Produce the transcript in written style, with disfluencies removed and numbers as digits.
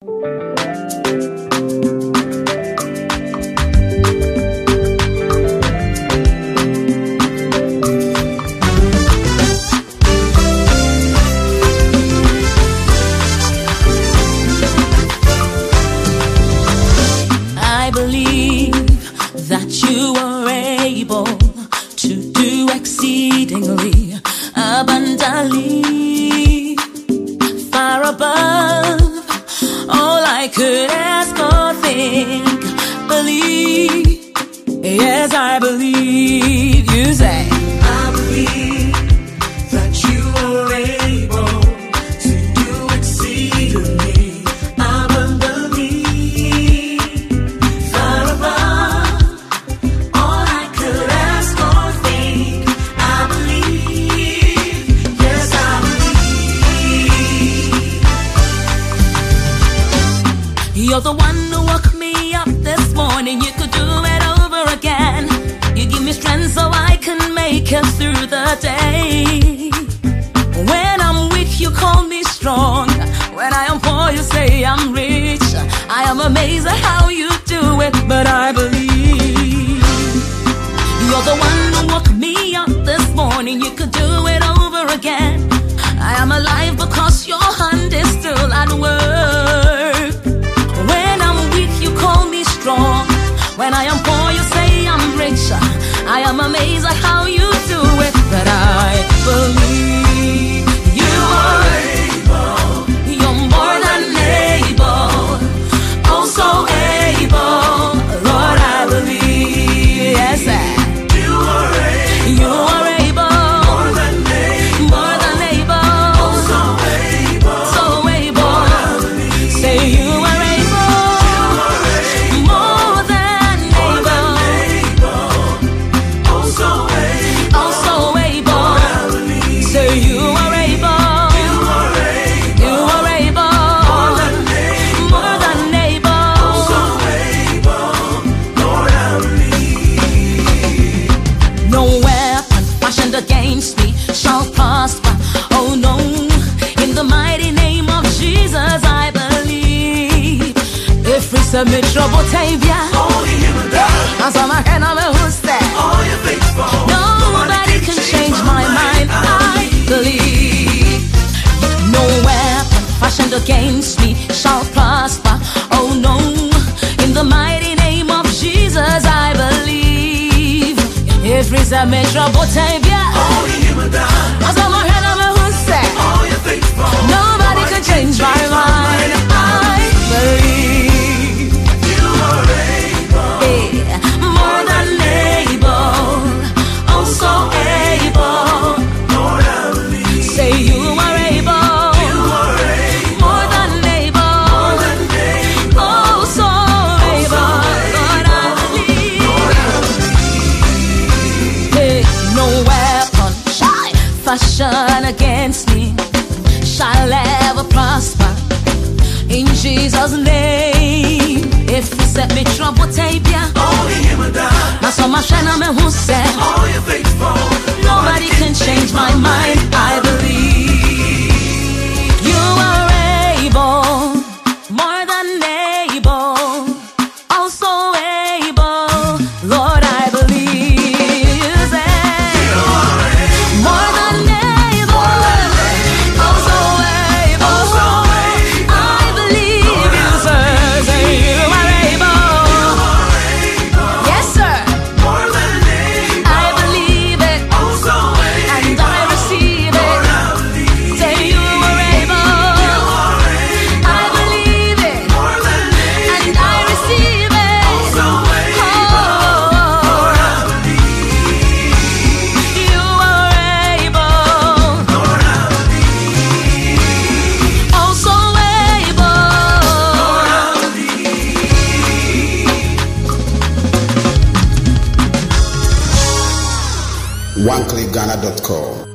I believe that you are able to do exceedingly abundantly, far above all I could ask or think. Believe, yes, I believe. You say, I believe that you are able to do exceedingly abundantly, far above all I could ask or think. I believe, yes, I believe. you're the one who woke me up this morning. You could do it over again. You give me strength so I can make it through the day. When I'm weak, you call me strong. When I am poor, you say I'm rich. I am amazed at how you do it, but I believe. You're the one who woke me up this morning. You could do it over again. I am alive because your hand is still at work. When I'm weak, you call me strong. When I am poor, you say I'm rich. I am amazed at how you do it, but I believe you are able. You're more than able, oh so able. Lord, I believe, yes, You are able. you are able, More than able. more than able, Oh, so able. so able. Say you are able, more than able, Oh, so able. also able. Say you are able, you are able, more than able. No weapon fashioned against me shall prosper. Oh no, in the mighty name of Jesus I believe. If it's a trouble, Tavia, as I'm a hand of a who's there. Nobody can change my mind. I believe. No weapon fashioned against me shall prosper. Oh no, in the mighty name of Jesus I believe. If it's a trouble, Tavia, as I'm a hand of a who's there. Nobody can change my mind. I believe. Yeah, more than able, oh so able. Say you are able, more than able, oh so able. Lord, I believe. Hey, no weapon fashioned against me shall ever prosper. In Jesus' name, if you set me trouble, Tavia, that's all my shine on me who said. Nobody can change my mind. I believe you are able, more than able, also able. Lord, I believe you say more than able, also able. I believe you, sir. Say you are able. Yes, sir. I believe it, and I receive it. Say you are able. I believe it, and I receive it. You are able, also able. OneClickGhana.com